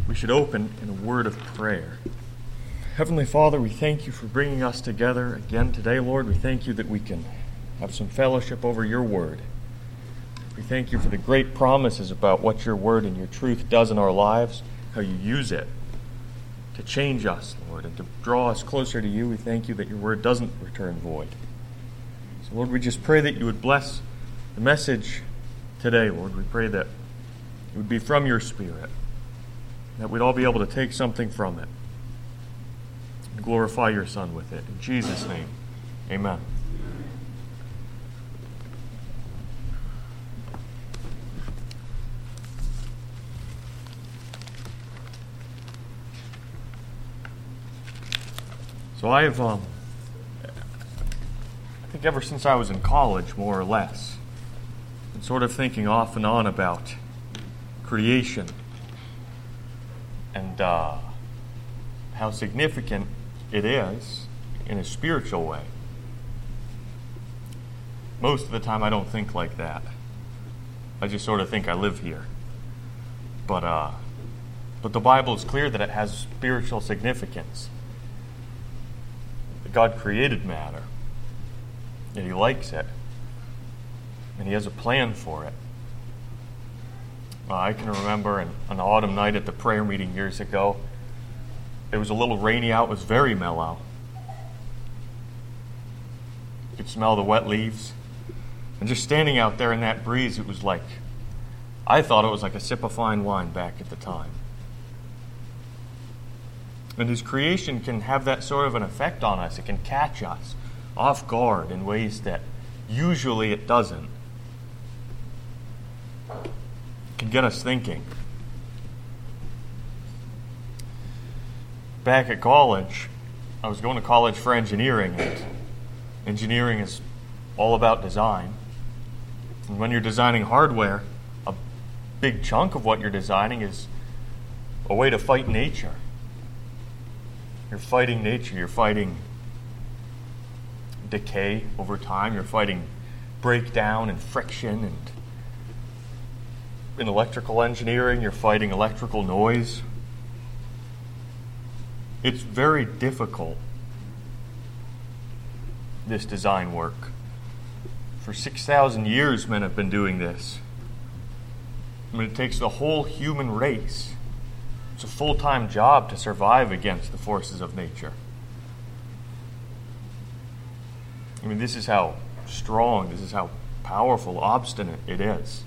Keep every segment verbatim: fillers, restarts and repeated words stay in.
we should open in a word of prayer. Heavenly Father, we thank you for bringing us together again today, Lord. We thank you that we can have some fellowship over your word. We thank you for the great promises about what your word and your truth does in our lives, how you use it to change us, Lord, and to draw us closer to you. We thank you that your word doesn't return void. So, Lord, we just pray that you would bless the message today, Lord. We pray that it would be from your Spirit, that we'd all be able to take something from it and glorify your Son with it. In Jesus' name, amen. So I have, um, I think ever since I was in college, more or less, been sort of thinking off and on about creation and uh, how significant it is in a spiritual way. Most of the time I don't think like that. I just sort of think I live here. But, uh, but the Bible is clear that it has spiritual significance. That God created matter, and he likes it, and he has a plan for it. Uh, I can remember an, an autumn night at the prayer meeting years ago. It was a little rainy out. It was very mellow. You could smell the wet leaves. And just standing out there in that breeze, it was like, I thought it was like a sip of fine wine back at the time. And his creation can have that sort of an effect on us. It can catch us off guard in ways that usually it doesn't. It can get us thinking. Back at college, I was going to college for engineering, and engineering is all about design. And when you're designing hardware, a big chunk of what you're designing is a way to fight nature. You're fighting nature. You're fighting decay over time. You're fighting breakdown and friction. And in electrical engineering, you're fighting electrical noise. It's very difficult, this design work. For six thousand years, men have been doing this. I mean, it takes the whole human race. It's a full-time job to survive against the forces of nature. I mean, this is how strong, this is how powerful, obstinate it is.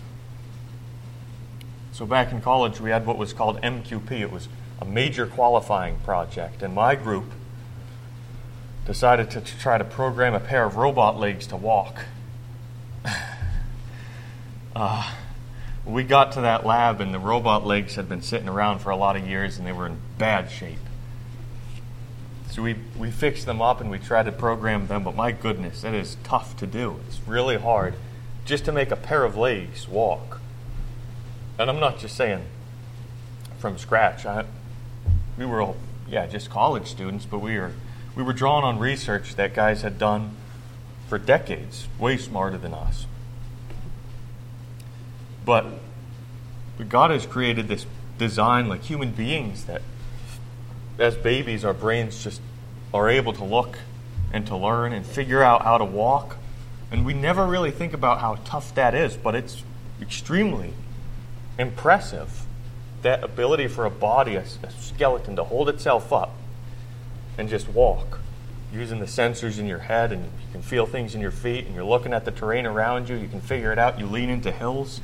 So back in college, we had what was called M Q P. It was a major qualifying project, and my group decided to try to program a pair of robot legs to walk. uh, We got to that lab, and the robot legs had been sitting around for a lot of years, and they were in bad shape. So we, we fixed them up, and we tried to program them, but my goodness, it is tough to do. It's really hard just to make a pair of legs walk. And I'm not just saying from scratch. I, we were all, yeah, just college students, but we were, we were drawing on research that guys had done for decades, way smarter than us. But God has created this design like human beings that as babies our brains just are able to look and to learn and figure out how to walk. And we never really think about how tough that is, but it's extremely impressive. That ability for a body, a, a skeleton, to hold itself up and just walk using the sensors in your head, and you can feel things in your feet, and you're looking at the terrain around you. You can figure it out. You lean into hills.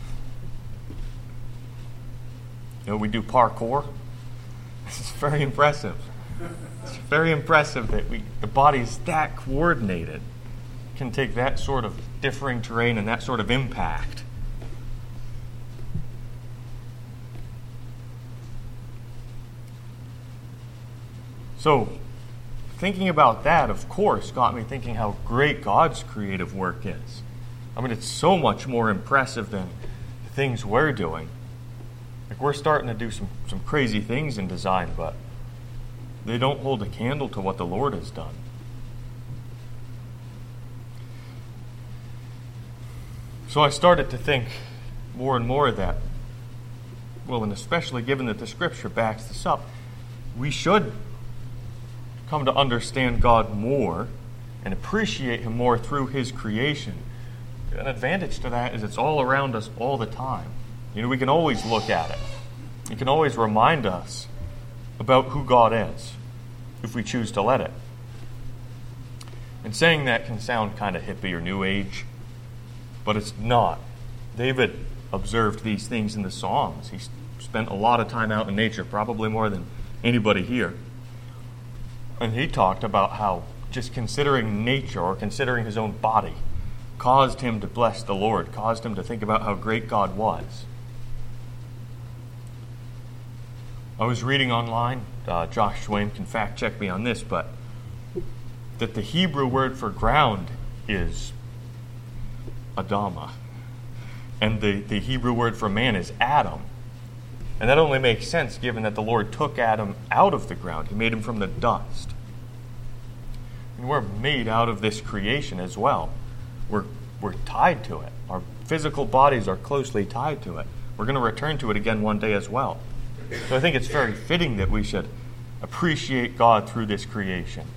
You know, we do parkour. This is very impressive. It's very impressive that we, the body's that coordinated, can take that sort of differing terrain and that sort of impact. So, thinking about that, of course, got me thinking how great God's creative work is. I mean, it's so much more impressive than the things we're doing. Like, we're starting to do some, some crazy things in design, but they don't hold a candle to what the Lord has done. So I started to think more and more that well, and especially given that the Scripture backs this up, we should come to understand God more and appreciate Him more through His creation. An advantage to that is it's all around us all the time. You know, we can always look at it. It can always remind us about who God is, if we choose to let it. And saying that can sound kind of hippie or New Age, but it's not. David observed these things in the Psalms. He spent a lot of time out in nature, probably more than anybody here. And he talked about how just considering nature or considering his own body caused him to bless the Lord, caused him to think about how great God was. I was reading online, uh, Josh Swain can fact check me on this, but that the Hebrew word for ground is Adama. And the, the Hebrew word for man is Adam. And that only makes sense given that the Lord took Adam out of the ground. He made him from the dust. And we're made out of this creation as well. We're, we're tied to it. Our physical bodies are closely tied to it. We're going to return to it again one day as well. So I think it's very fitting that we should appreciate God through this creation.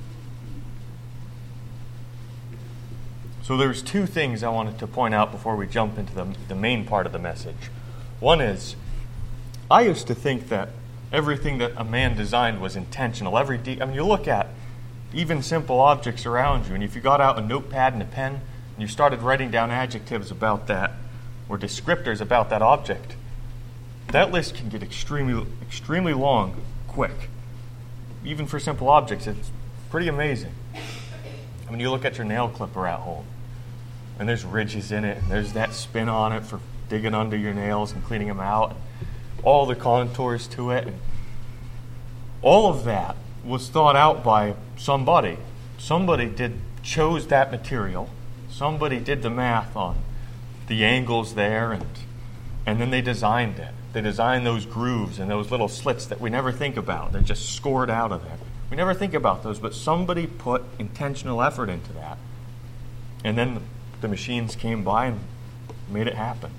So there's two things I wanted to point out before we jump into the, the main part of the message. One is, I used to think that everything that a man designed was intentional. Every de- I mean, you look at even simple objects around you, and if you got out a notepad and a pen, and you started writing down adjectives about that, or descriptors about that object, that list can get extremely, extremely long, quick. Even for simple objects, it's pretty amazing. I mean, you look at your nail clipper at home, and there's ridges in it, and there's that spin on it for digging under your nails and cleaning them out, and all the contours to it. And all of that was thought out by somebody. Somebody did chose that material. Somebody did the math on the angles there, and and then they designed it. They designed those grooves and those little slits that we never think about. They're just scored out of there. We never think about those, but somebody put intentional effort into that. And then the machines came by and made it happen.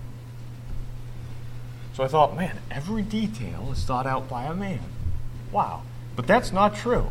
So I thought, man, every detail is thought out by a man. Wow. But that's not true.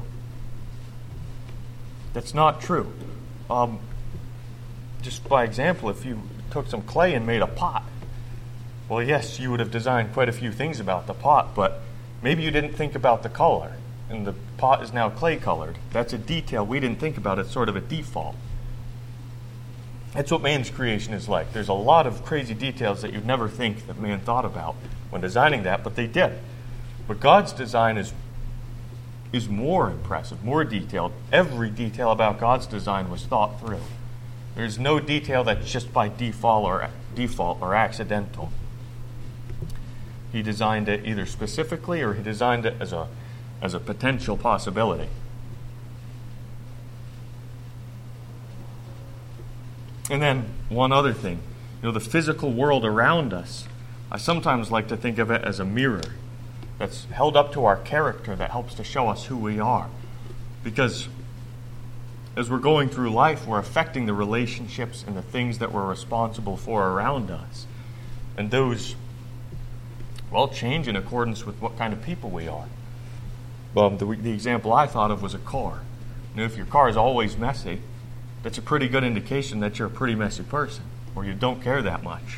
That's not true. Um, just by example, if you took some clay and made a pot, well, yes, you would have designed quite a few things about the pot, but maybe you didn't think about the color, and the pot is now clay colored. That's a detail we didn't think about. It's sort of a default. That's what man's creation is like. There's a lot of crazy details that you'd never think that man thought about when designing that, but they did. But God's design is is more impressive, more detailed. Every detail about God's design was thought through. There's no detail that's just by default or default or accidental. He designed it either specifically or he designed it as a as a potential possibility. And then one other thing, you know, the physical world around us, I sometimes like to think of it as a mirror that's held up to our character that helps to show us who we are. Because as we're going through life, we're affecting the relationships and the things that we're responsible for around us. And those, well, change in accordance with what kind of people we are. Um, the, the example I thought of was a car. You know, if your car is always messy, that's a pretty good indication that you're a pretty messy person, or you don't care that much.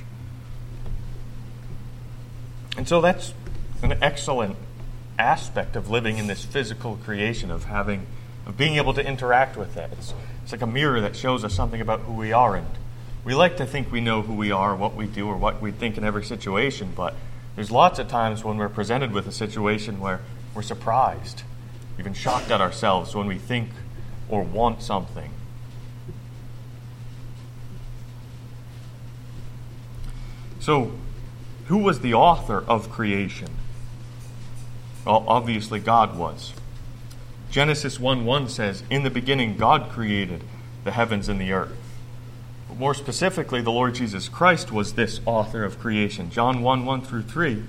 And so that's an excellent aspect of living in this physical creation, of having, of being able to interact with it. It's, it's like a mirror that shows us something about who we are, and we like to think we know who we are, what we do, or what we think in every situation, but there's lots of times when we're presented with a situation where we're surprised, even shocked at ourselves when we think or want something. So, who was the author of creation? Well, obviously God was. Genesis one one says, "In the beginning God created the heavens and the earth." But more specifically, the Lord Jesus Christ was this author of creation. John one one through three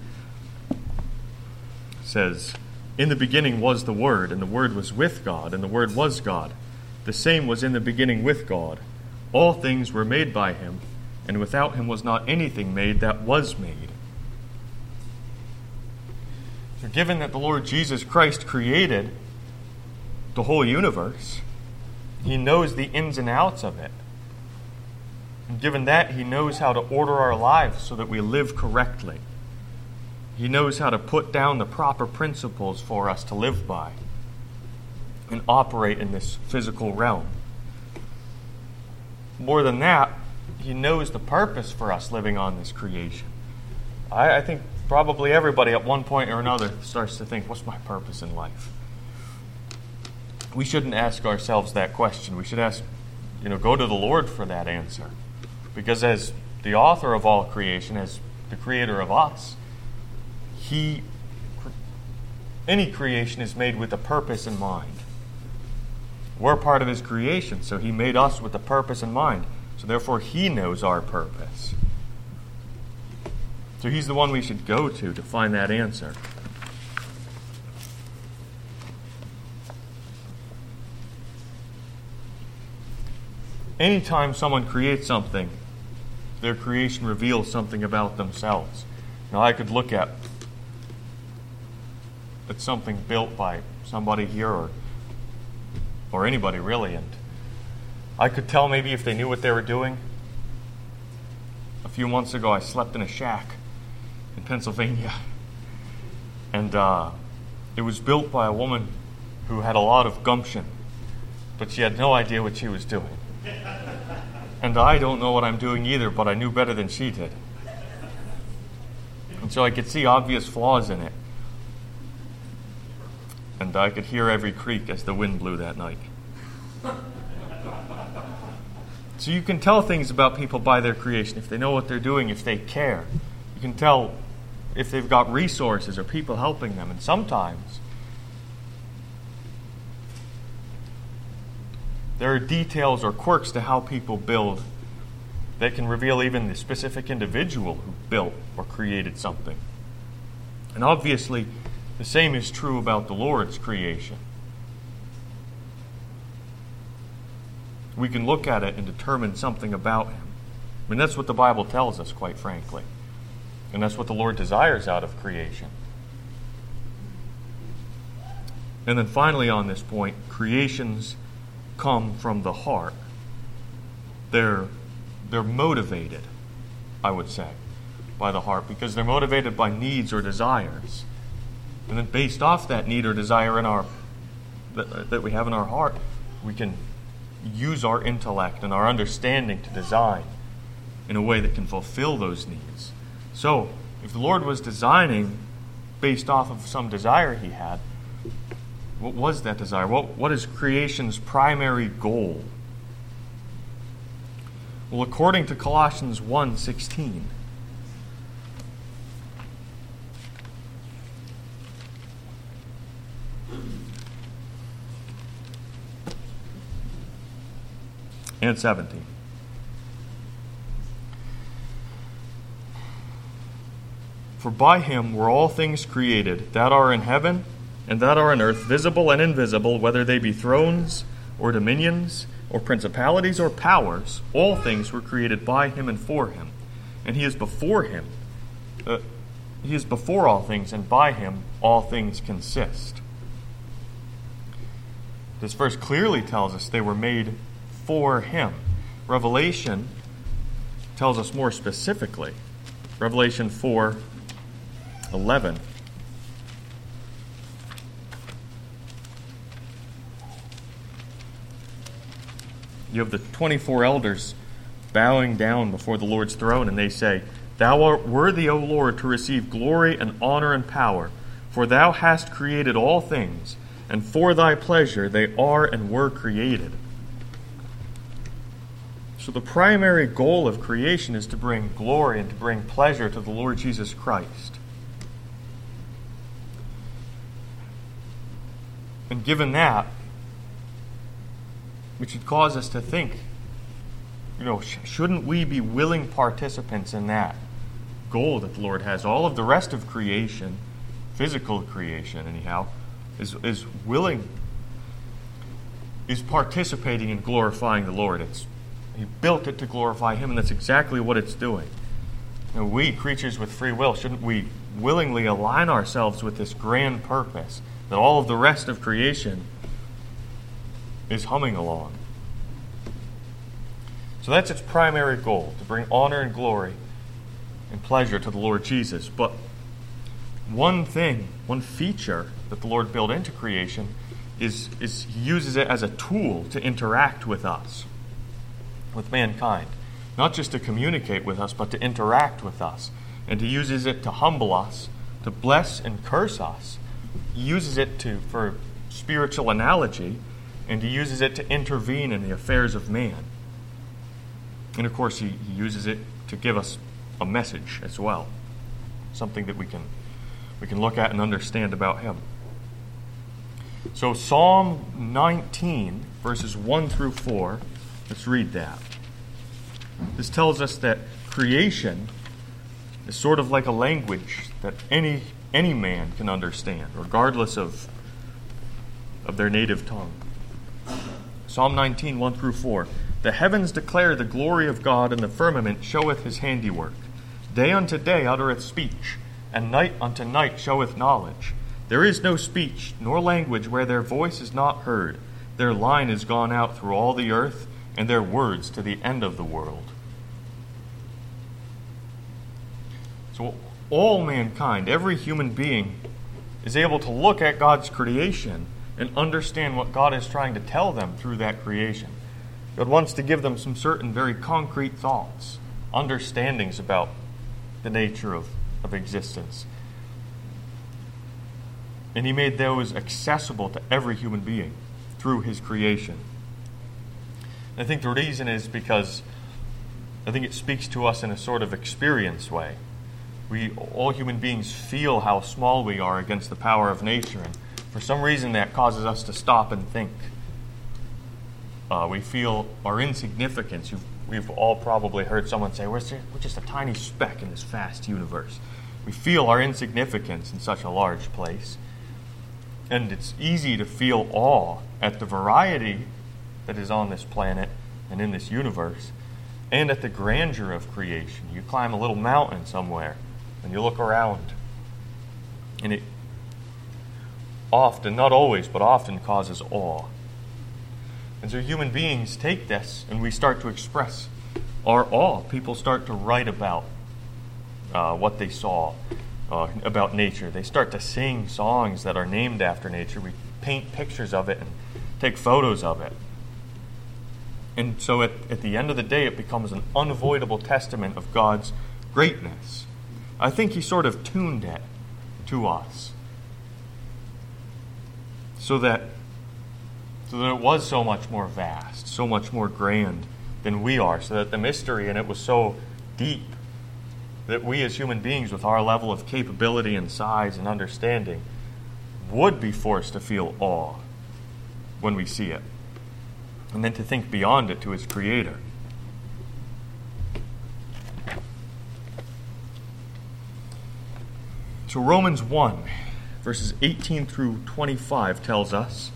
says, "In the beginning was the Word, and the Word was with God, and the Word was God. The same was in the beginning with God. All things were made by him, and without him was not anything made that was made." So given that the Lord Jesus Christ created the whole universe, He knows the ins and outs of it. And given that, He knows how to order our lives so that we live correctly. He knows how to put down the proper principles for us to live by and operate in this physical realm. More than that, He knows the purpose for us living on this creation. I, I think probably everybody at one point or another starts to think, what's my purpose in life? We shouldn't ask ourselves that question. We should ask, you know, go to the Lord for that answer. Because as the author of all creation, as the creator of us, He, any creation is made with a purpose in mind. We're part of His creation, so He made us with a purpose in mind. So therefore, He knows our purpose. So He's the one we should go to to find that answer. Anytime someone creates something, their creation reveals something about themselves. Now, I could look at, at something built by somebody here or, or anybody really, and I could tell maybe if they knew what they were doing. A few months ago, I slept in a shack in Pennsylvania, and uh, it was built by a woman who had a lot of gumption, but she had no idea what she was doing. And I don't know what I'm doing either, but I knew better than she did. And so I could see obvious flaws in it. And I could hear every creak as the wind blew that night. So you can tell things about people by their creation, if they know what they're doing, if they care. You can tell if they've got resources or people helping them. And sometimes there are details or quirks to how people build that can reveal even the specific individual who built or created something. And obviously, the same is true about the Lord's creation. We can look at it and determine something about Him. I mean, that's what the Bible tells us, quite frankly. And that's what the Lord desires out of creation. And then finally on this point, creations come from the heart. They're, they're motivated, I would say, by the heart, because they're motivated by needs or desires. And then based off that need or desire in our that, that we have in our heart, we can use our intellect and our understanding to design in a way that can fulfill those needs. So, if the Lord was designing based off of some desire He had, what was that desire? What, what is creation's primary goal? Well, according to Colossians one sixteen, and seventeen. For by Him were all things created, that are in heaven and that are on earth, visible and invisible, whether they be thrones or dominions or principalities or powers. All things were created by Him and for Him. And He is before Him. Uh, he is before all things, and by Him all things consist. This verse clearly tells us they were made for Him. Revelation tells us more specifically. Revelation four eleven. You have the twenty-four elders bowing down before the Lord's throne, and they say, Thou art worthy, O Lord, to receive glory and honor and power, for Thou hast created all things, and for Thy pleasure they are and were created. So the primary goal of creation is to bring glory and to bring pleasure to the Lord Jesus Christ. And given that, which should cause us to think, you know, sh- shouldn't we be willing participants in that goal that the Lord has? All of the rest of creation, physical creation anyhow, is, is willing, is participating in glorifying the Lord. It's He built it to glorify Him, and that's exactly what it's doing. And we, creatures with free will, shouldn't we willingly align ourselves with this grand purpose that all of the rest of creation is humming along? So that's its primary goal, to bring honor and glory and pleasure to the Lord Jesus. But one thing, one feature that the Lord built into creation is, is He uses it as a tool to interact with us, with mankind. Not just to communicate with us, but to interact with us. And He uses it to humble us, to bless and curse us. He uses it to for spiritual analogy, and He uses it to intervene in the affairs of man. And of course, He, he uses it to give us a message as well, something that we can we can look at and understand about Him. So Psalm nineteen, verses one through four, let's read that. This tells us that creation is sort of like a language that any any man can understand, regardless of, of their native tongue. Psalm nineteen, one through four. The heavens declare the glory of God, and the firmament showeth His handiwork. Day unto day uttereth speech, and night unto night showeth knowledge. There is no speech, nor language where their voice is not heard. Their line is gone out through all the earth, and their words to the end of the world. So all mankind, every human being, is able to look at God's creation and understand what God is trying to tell them through that creation. God wants to give them some certain very concrete thoughts, understandings about the nature of, of existence. And He made those accessible to every human being through His creation. I think the reason is because I think it speaks to us in a sort of experience way. We, all human beings, feel how small we are against the power of nature, and for some reason that causes us to stop and think. Uh, we feel our insignificance. You've, we've all probably heard someone say, we're just, we're just a tiny speck in this vast universe. We feel our insignificance in such a large place. And it's easy to feel awe at the variety that is on this planet and in this universe, and at the grandeur of creation. You climb a little mountain somewhere, and you look around, and it often, not always, but often causes awe. And so human beings take this, and we start to express our awe. People start to write about uh, what they saw, uh, about nature. They start to sing songs that are named after nature. We paint pictures of it and take photos of it. And so at, at the end of the day, it becomes an unavoidable testament of God's greatness. I think He sort of tuned it to us so that So that it was so much more vast, so much more grand than we are, so that the mystery in it was so deep that we as human beings, with our level of capability and size and understanding, would be forced to feel awe when we see it, and then to think beyond it to its Creator. So Romans one, verses eighteen through twenty-five tells us,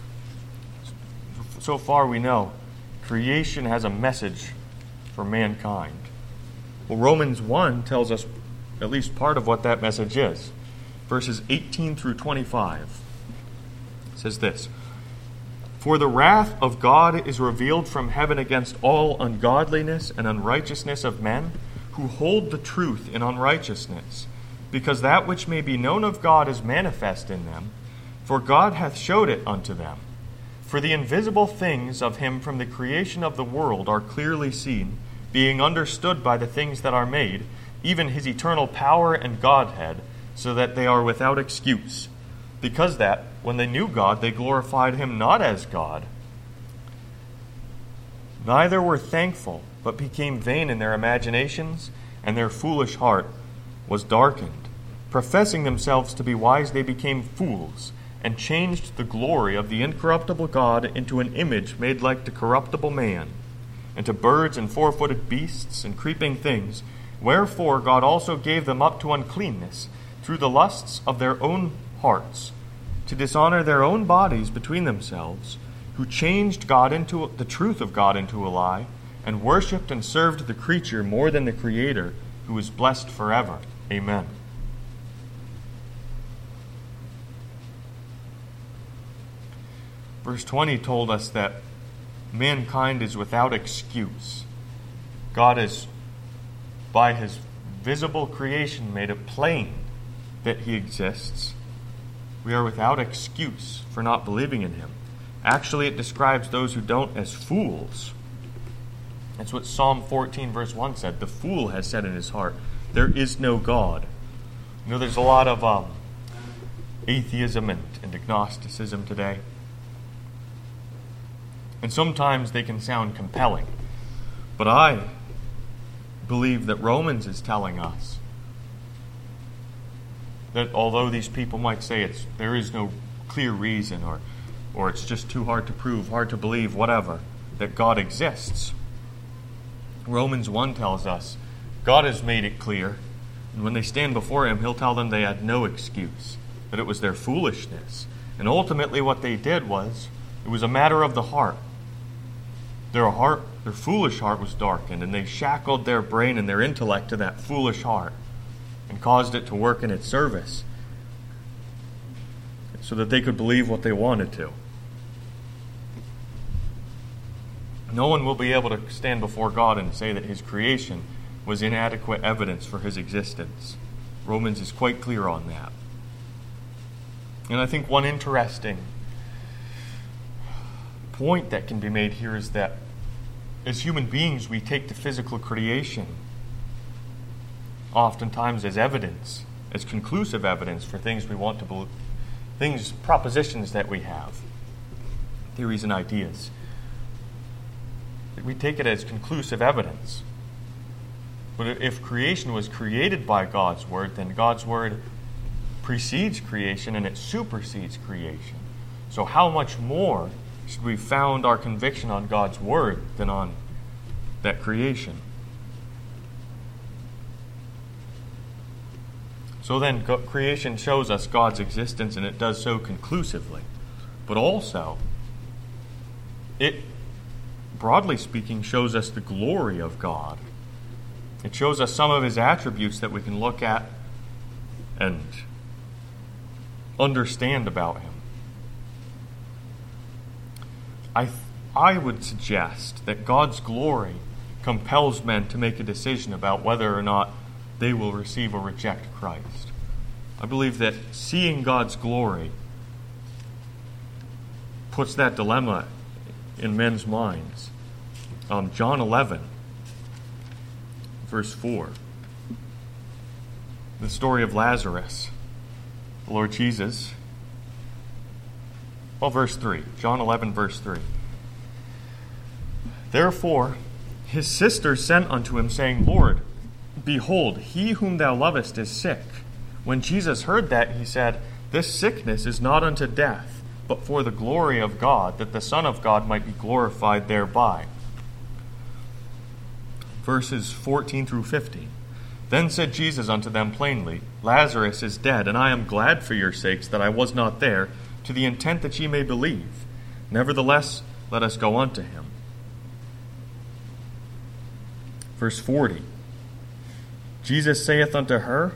so far we know, creation has a message for mankind. Well, Romans one tells us at least part of what that message is. Verses eighteen through twenty-five says this: For the wrath of God is revealed from heaven against all ungodliness and unrighteousness of men who hold the truth in unrighteousness, because that which may be known of God is manifest in them, for God hath showed it unto them. For the invisible things of Him from the creation of the world are clearly seen, being understood by the things that are made, even His eternal power and Godhead, so that they are without excuse. Because that, when they knew God, they glorified Him not as God, neither were thankful, but became vain in their imaginations, and their foolish heart was darkened. Professing themselves to be wise, they became fools, and changed the glory of the incorruptible God into an image made like to corruptible man, and to birds and four-footed beasts and creeping things, wherefore God also gave them up to uncleanness through the lusts of their own hearts, to dishonor their own bodies between themselves, who changed God into the truth of God into a lie, and worshipped and served the creature more than the Creator, who is blessed forever. Amen. Verse twenty told us that mankind is without excuse. God has, by his visible creation, made it plain that he exists. We are without excuse for not believing in him. Actually, it describes those who don't as fools. That's what Psalm fourteen verse one said. The fool has said in his heart, there is no God. You know, there's a lot of um, atheism and, and agnosticism today. And sometimes they can sound compelling. But I believe that Romans is telling us that although these people might say it's there is no clear reason, or or it's just too hard to prove, hard to believe, whatever, that God exists, Romans one tells us God has made it clear, and when they stand before him, he'll tell them they had no excuse, that it was their foolishness. And ultimately what they did was, it was a matter of the heart. Their heart, their foolish heart was darkened, and they shackled their brain and their intellect to that foolish heart and caused it to work in its service so that they could believe what they wanted to. No one will be able to stand before God and say that his creation was inadequate evidence for his existence. Romans is quite clear on that. And I think one interesting point that can be made here is that as human beings, we take the physical creation oftentimes as evidence, as conclusive evidence for things we want to believe, things, propositions that we have, theories and ideas. We take it as conclusive evidence. But if creation was created by God's word, then God's word precedes creation and it supersedes creation. So how much more should we found our conviction on God's word than on that creation? So then creation shows us God's existence, and it does so conclusively. But also, it, broadly speaking, shows us the glory of God. It shows us some of his attributes that we can look at and understand about him. I, th- I would suggest that God's glory compels men to make a decision about whether or not they will receive or reject Christ. I believe that seeing God's glory puts that dilemma in men's minds. Um, John eleven, verse four. The story of Lazarus. The Lord Jesus. Well, verse three. John eleven, verse three. Therefore, his sister sent unto him, saying, Lord, behold, he whom thou lovest is sick. When Jesus heard that, he said, This sickness is not unto death, but for the glory of God, that the Son of God might be glorified thereby. Verses fourteen through fifteen. Then said Jesus unto them plainly, Lazarus is dead, and I am glad for your sakes that I was not there, to the intent that ye may believe. Nevertheless, let us go unto him. Verse forty. Jesus saith unto her,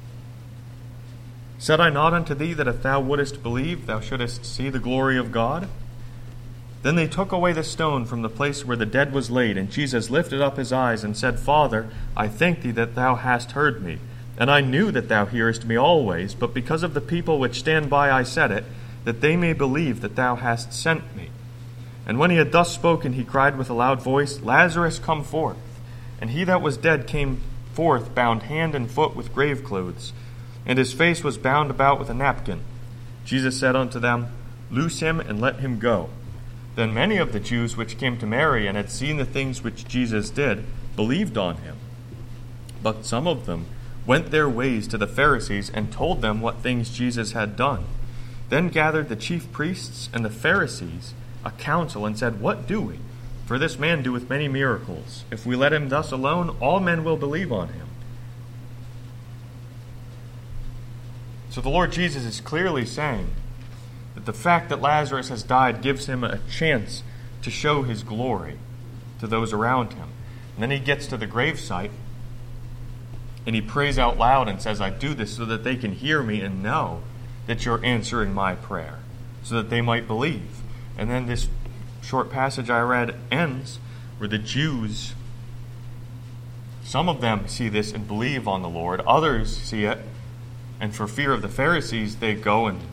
Said I not unto thee that if thou wouldest believe, thou shouldest see the glory of God? Then they took away the stone from the place where the dead was laid, and Jesus lifted up his eyes and said, Father, I thank thee that thou hast heard me. And I knew that thou hearest me always, but because of the people which stand by I said it, that they may believe that thou hast sent me. And when he had thus spoken, he cried with a loud voice, Lazarus, come forth. And he that was dead came forth, bound hand and foot with grave clothes, and his face was bound about with a napkin. Jesus said unto them, Loose him, and let him go. Then many of the Jews which came to Mary and had seen the things which Jesus did believed on him. But some of them went their ways to the Pharisees and told them what things Jesus had done. Then gathered the chief priests and the Pharisees a council and said, What do we? For this man doeth many miracles. If we let him thus alone, all men will believe on him. So the Lord Jesus is clearly saying that the fact that Lazarus has died gives him a chance to show his glory to those around him. And then he gets to the gravesite, And he prays out loud and says, I do this so that they can hear me and know that you're answering my prayer, so that they might believe. And then this short passage I read ends where the Jews, some of them see this and believe on the Lord, others see it, and for fear of the Pharisees, they go and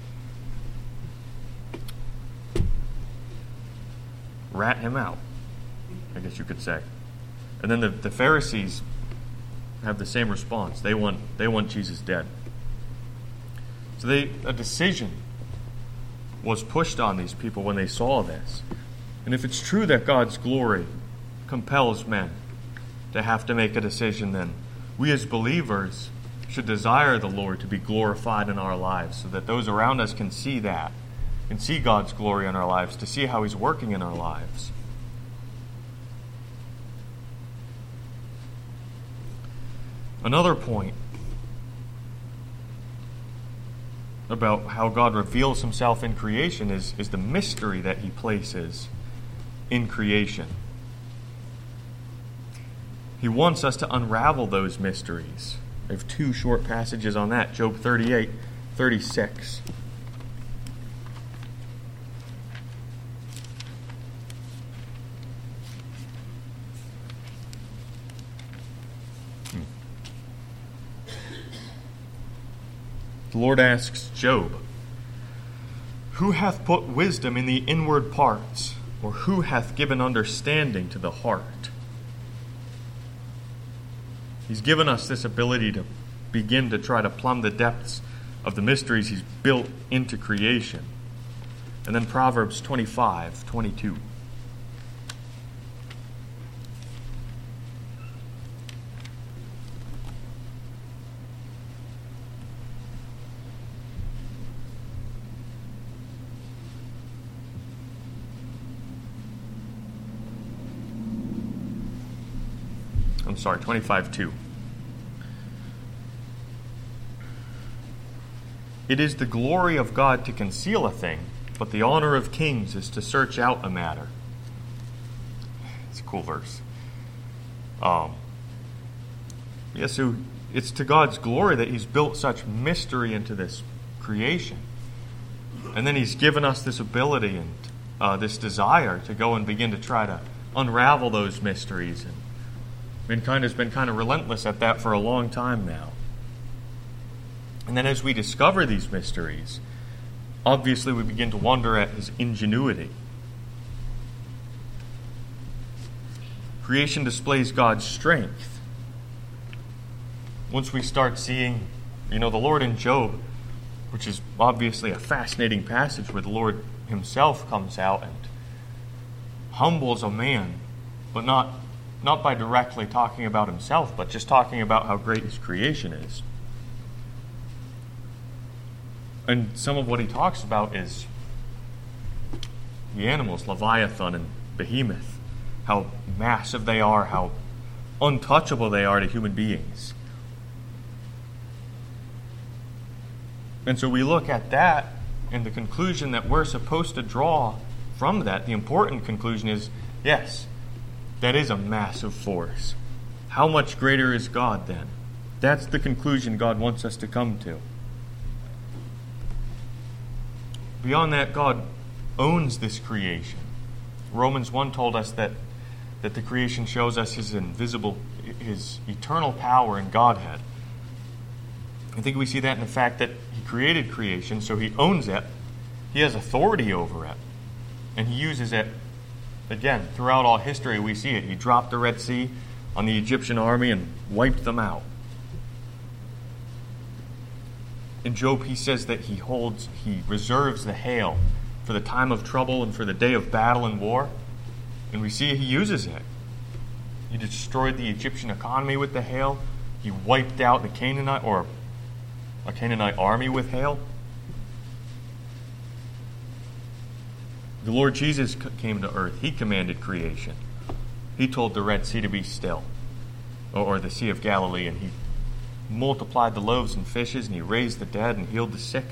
rat him out, I guess you could say. And then the, the Pharisees have the same response. They want they want Jesus dead. So they a decision was pushed on these people when they saw this. And if it's true that God's glory compels men to have to make a decision, then we as believers should desire the Lord to be glorified in our lives so that those around us can see that, and see God's glory in our lives, to see how he's working in our lives. Another point about how God reveals himself in creation is, is the mystery that he places in creation. He wants us to unravel those mysteries. I have two short passages on that. Job thirty-eight, thirty-six. The Lord asks Job, who hath put wisdom in the inward parts, or who hath given understanding to the heart? He's given us this ability to begin to try to plumb the depths of the mysteries he's built into creation. And then Proverbs twenty-five, twenty-two. I'm sorry, twenty-five two. It is the glory of God to conceal a thing, but the honor of kings is to search out a matter. It's a cool verse. Um, yeah, so it's to God's glory that he's built such mystery into this creation. And then he's given us this ability and uh, this desire to go and begin to try to unravel those mysteries. And mankind has been kind of relentless at that for a long time now. And then as we discover these mysteries, obviously we begin to wonder at his ingenuity. Creation displays God's strength. Once we start seeing, you know, the Lord in Job, which is obviously a fascinating passage where the Lord himself comes out and humbles a man, but not Not by directly talking about himself, but just talking about how great his creation is. And some of what he talks about is the animals, Leviathan and Behemoth, how massive they are, how untouchable they are to human beings. And so we look at that, and the conclusion that we're supposed to draw from that, the important conclusion is, yes, that is a massive force. How much greater is God then? That's the conclusion God wants us to come to. Beyond that, God owns this creation. Romans one told us that, that the creation shows us his invisible, his eternal power and Godhead. I think we see that in the fact that he created creation, so he owns it. He has authority over it. And he uses it. Again, throughout all history, we see it. He dropped the Red Sea on the Egyptian army and wiped them out. In Job, he says that he holds, he reserves the hail for the time of trouble and for the day of battle and war. And we see he uses it. He destroyed the Egyptian economy with the hail. He wiped out the Canaanite, or a Canaanite army with hail. The Lord Jesus came to earth. He commanded creation. He told the Red Sea to be still, or the Sea of Galilee, and he multiplied the loaves and fishes, and he raised the dead and healed the sick.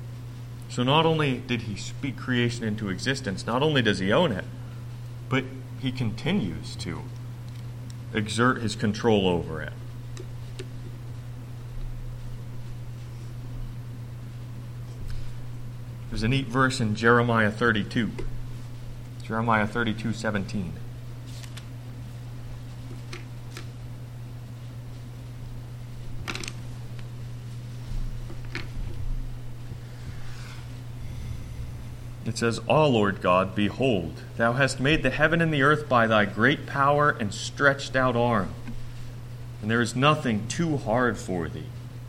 So not only did he speak creation into existence, not only does he own it, but he continues to exert his control over it. There's a neat verse in Jeremiah thirty-two. Jeremiah thirty-two seventeen. It says, "Ah, Lord God, behold, thou hast made the heaven and the earth by thy great power and stretched out arm, and there is nothing too hard for thee."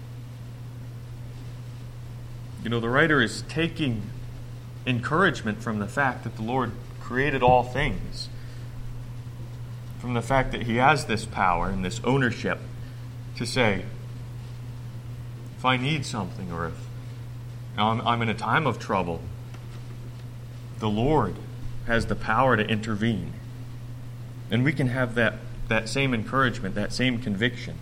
You know, the writer is taking encouragement from the fact that the Lord created all things, from the fact that he has this power and this ownership to say, if I need something, or if I'm, I'm in a time of trouble, the Lord has the power to intervene. And we can have that, that same encouragement, that same conviction.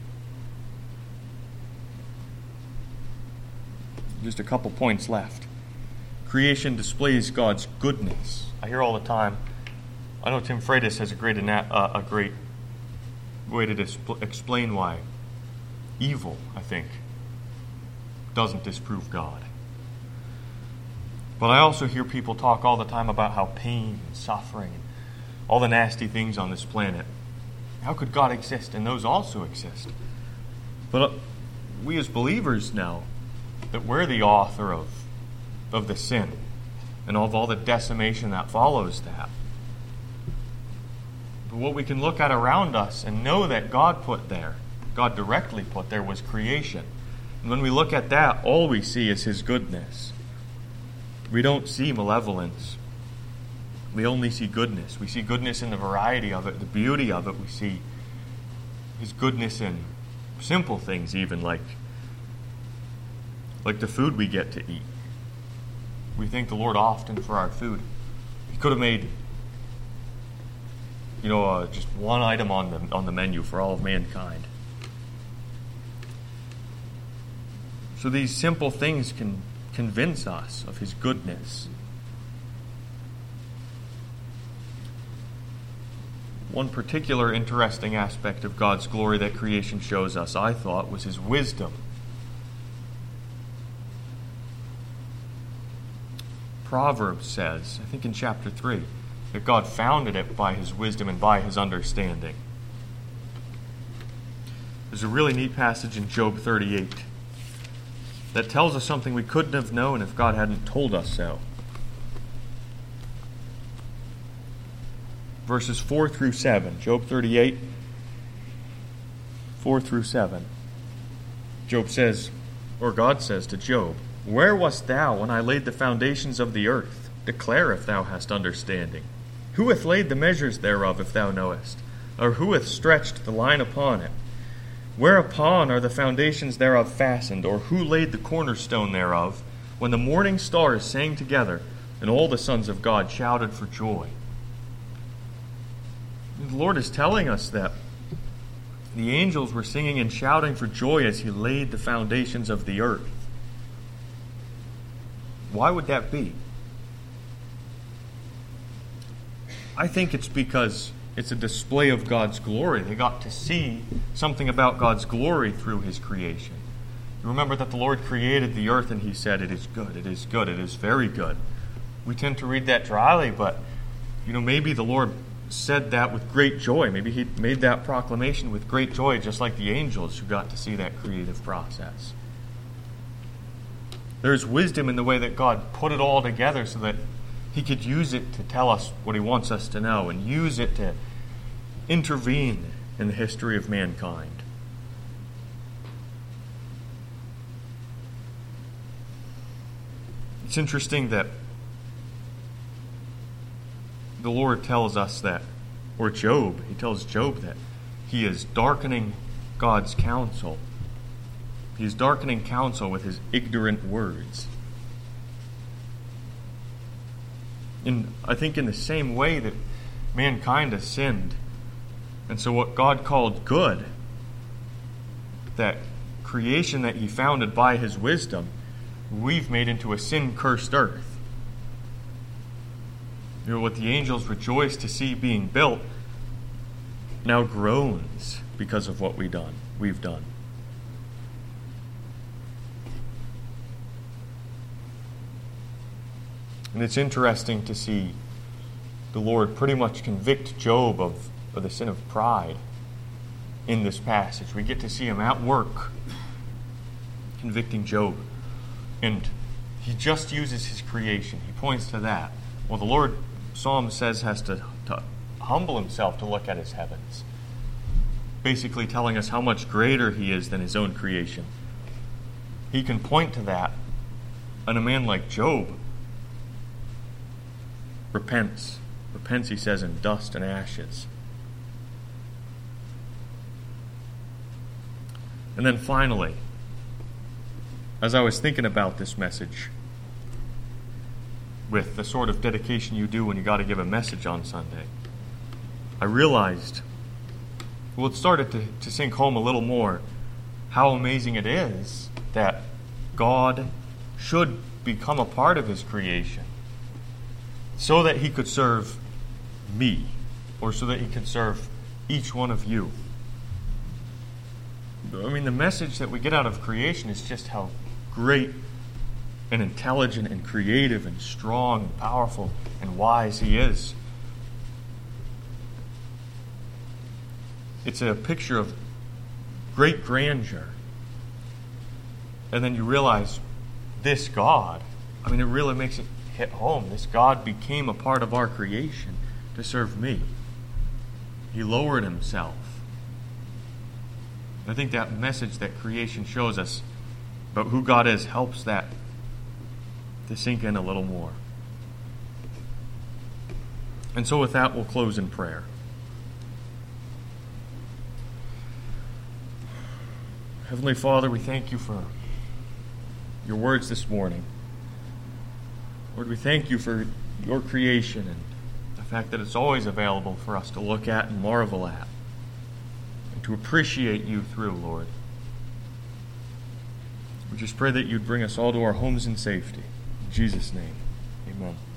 Just a couple points left. Creation displays God's goodness. I hear all the time, I know Tim Freitas has a great, uh, a great way to disp- explain why evil, I think, doesn't disprove God. But I also hear people talk all the time about how pain and suffering and all the nasty things on this planet, how could God exist? And those also exist. But we as believers know that we're the author of, of the sin and of all the decimation that follows that. But what we can look at around us and know that God put there, God directly put there, was creation. And when we look at that, all we see is his goodness. We don't see malevolence. We only see goodness. We see goodness in the variety of it, the beauty of it. We see his goodness in simple things, even like, like the food we get to eat. We thank the Lord often for our food. He could have made, you know, uh, just one item on the on the menu for all of mankind. So these simple things can convince us of his goodness. One particular interesting aspect of God's glory that creation shows us, I thought, was his wisdom. Proverbs says, I think in chapter three, that God founded it by his wisdom and by his understanding. There's a really neat passage in Job thirty-eight that tells us something we couldn't have known if God hadn't told us so. Verses four through seven. Job thirty-eight, four through seven. Job says, or God says to Job, "Where wast thou when I laid the foundations of the earth? Declare if thou hast understanding. Who hath laid the measures thereof, if thou knowest? Or who hath stretched the line upon it? Whereupon are the foundations thereof fastened? Or who laid the cornerstone thereof? When the morning stars sang together, and all the sons of God shouted for joy." The Lord is telling us that the angels were singing and shouting for joy as he laid the foundations of the earth. Why would that be? I think it's because it's a display of God's glory. They got to see something about God's glory through his creation. You remember that the Lord created the earth and he said, "It is good, it is good, it is very good." We tend to read that dryly, but you know, maybe the Lord said that with great joy. Maybe he made that proclamation with great joy, just like the angels who got to see that creative process. There's wisdom in the way that God put it all together so that he could use it to tell us what he wants us to know and use it to intervene in the history of mankind. It's interesting that the Lord tells us that, or Job, he tells Job that he is darkening God's counsel. He is darkening counsel with his ignorant words. And I think in the same way that mankind has sinned, and so what God called good, that creation that he founded by his wisdom, we've made into a sin-cursed earth. You know, what the angels rejoice to see being built now groans because of what we've done. We've done. And it's interesting to see the Lord pretty much convict Job of, of the sin of pride in this passage. We get to see him at work convicting Job. And he just uses his creation. He points to that. Well, the Lord, Psalm says, has to, to humble himself to look at his heavens. Basically telling us how much greater he is than his own creation. He can point to that, and a man like Job repents. Repents, he says, in dust and ashes. And then finally, as I was thinking about this message, with the sort of dedication you do when you got to give a message on Sunday, I realized, well, it started to, to sink home a little more how amazing it is that God should become a part of his creation so that he could serve me, or so that he could serve each one of you. I mean, the message that we get out of creation is just how great and intelligent and creative and strong and powerful and wise he is. It's a picture of great grandeur. And then you realize this God, I mean, it really makes it hit home. This God became a part of our creation to serve me. He lowered himself. I think that message that creation shows us about who God is helps that to sink in a little more. And so with that, we'll close in prayer. Heavenly Father, we thank you for your words this morning. Lord, we thank you for your creation and the fact that it's always available for us to look at and marvel at and to appreciate you through, Lord. We just pray that you'd bring us all to our homes in safety. In Jesus' name, amen.